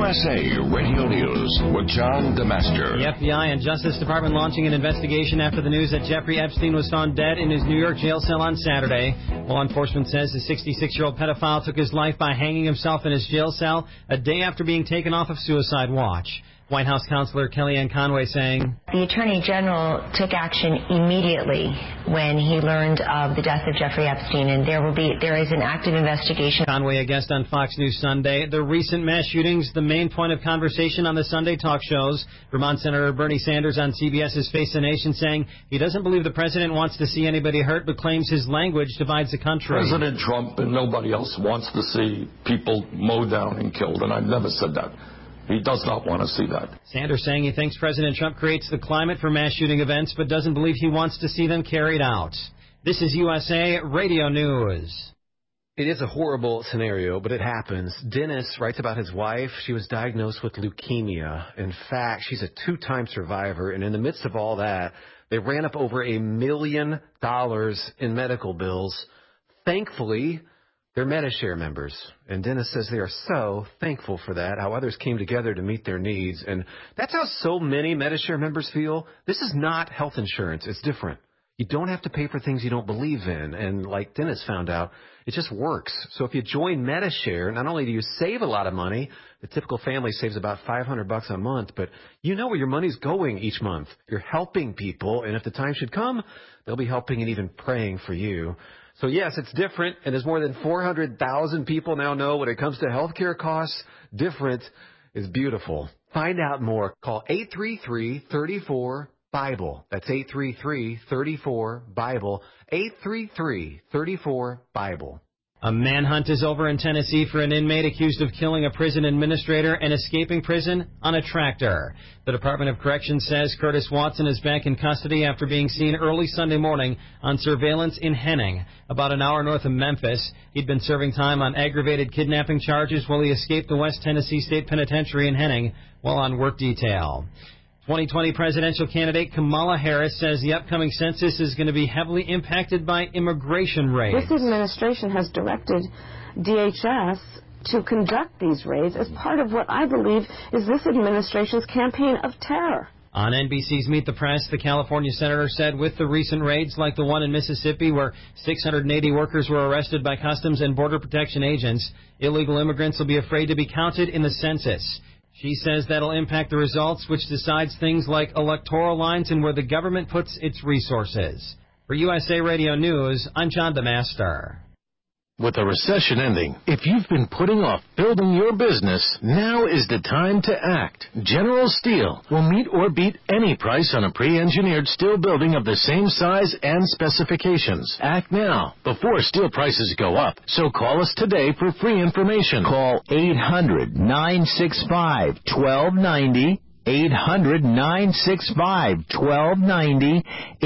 USA Radio News with John DeMaster. The FBI and Justice Department launching an investigation after the news that Jeffrey Epstein was found dead in his New York jail cell on Saturday. Law enforcement says the 66-year-old pedophile took his life by hanging himself in his jail cell a day after being taken off of suicide watch. White House Counselor Kellyanne Conway saying, the Attorney General took action immediately when he learned of the death of Jeffrey Epstein, and there is an active investigation. Conway, a guest on Fox News Sunday. The recent mass shootings, the main point of conversation on the Sunday talk shows. Vermont Senator Bernie Sanders on CBS's Face the Nation saying he doesn't believe the president wants to see anybody hurt, but claims his language divides the country. President Trump and nobody else wants to see people mowed down and killed, and I've never said that. He does not want to see that. Sanders saying he thinks President Trump creates the climate for mass shooting events, but doesn't believe he wants to see them carried out. This is USA Radio News. It is a horrible scenario, but it happens. Dennis writes about his wife. She was diagnosed with leukemia. In fact, she's a two-time survivor, and in the midst of all that, they ran up over $1 million in medical bills. Thankfully, they're Medi-Share members, and Dennis says they are so thankful for that, how others came together to meet their needs. And that's how so many Medi-Share members feel. This is not health insurance. It's different. You don't have to pay for things you don't believe in. And like Dennis found out, it just works. So if you join Medi-Share, not only do you save a lot of money, the typical family saves about $500 a month, but you know where your money's going each month. You're helping people, and if the time should come, they'll be helping and even praying for you. So, yes, it's different, and as more than 400,000 people now know when it comes to health care costs, different is beautiful. Find out more. Call 833-34-BIBLE. That's 833-34-BIBLE. 833-34-BIBLE. A manhunt is over in Tennessee for an inmate accused of killing a prison administrator and escaping prison on a tractor. The Department of Corrections says Curtis Watson is back in custody after being seen early Sunday morning on surveillance in Henning, about an hour north of Memphis. He'd been serving time on aggravated kidnapping charges while he escaped the West Tennessee State Penitentiary in Henning while on work detail. 2020 presidential candidate Kamala Harris says the upcoming census is going to be heavily impacted by immigration raids. This administration has directed DHS to conduct these raids as part of what I believe is this administration's campaign of terror. On NBC's Meet the Press, the California senator said with the recent raids like the one in Mississippi where 680 workers were arrested by Customs and Border Protection agents, illegal immigrants will be afraid to be counted in the census. She says that'll impact the results, which decides things like electoral lines and where the government puts its resources. For USA Radio News, I'm John DeMaster. With the recession ending, if you've been putting off building your business, now is the time to act. General Steel will meet or beat any price on a pre-engineered steel building of the same size and specifications. Act now, before steel prices go up. So call us today for free information. Call 800-965-1290. 800-965-1290,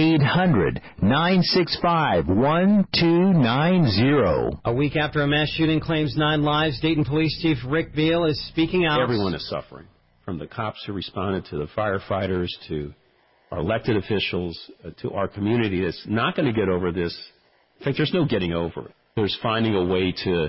800-965-1290. A week after a mass shooting claims 9 lives, Dayton Police Chief Rick Beal is speaking out. Everyone is suffering, from the cops who responded to the firefighters to our elected officials to our community that's not going to get over this. In fact, there's no getting over it. There's finding a way to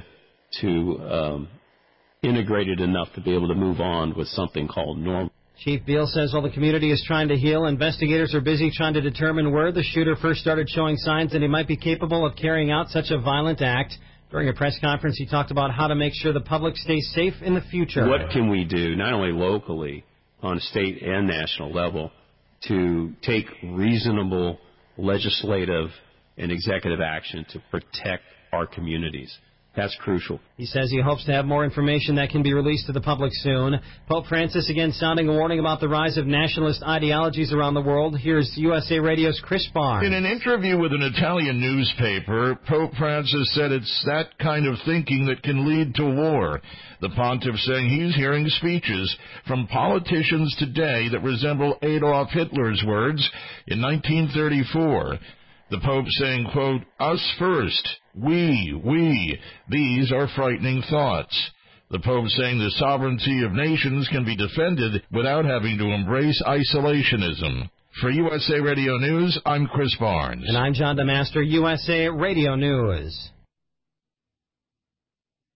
integrate it enough to be able to move on with something called normal. Chief Beal says while the community is trying to heal, investigators are busy trying to determine where the shooter first started showing signs that he might be capable of carrying out such a violent act. During a press conference, he talked about how to make sure the public stays safe in the future. What can we do, not only locally, on a state and national level, to take reasonable legislative and executive action to protect our communities? That's crucial. He says he hopes to have more information that can be released to the public soon. Pope Francis again sounding a warning about the rise of nationalist ideologies around the world. Here's USA Radio's Chris Barnes. In an interview with an Italian newspaper, Pope Francis said it's that kind of thinking that can lead to war. The pontiff saying he's hearing speeches from politicians today that resemble Adolf Hitler's words in 1934. The Pope saying, quote, "Us first, we, these are frightening thoughts." The Pope saying the sovereignty of nations can be defended without having to embrace isolationism. For USA Radio News, I'm Chris Barnes. And I'm John DeMaster, USA Radio News.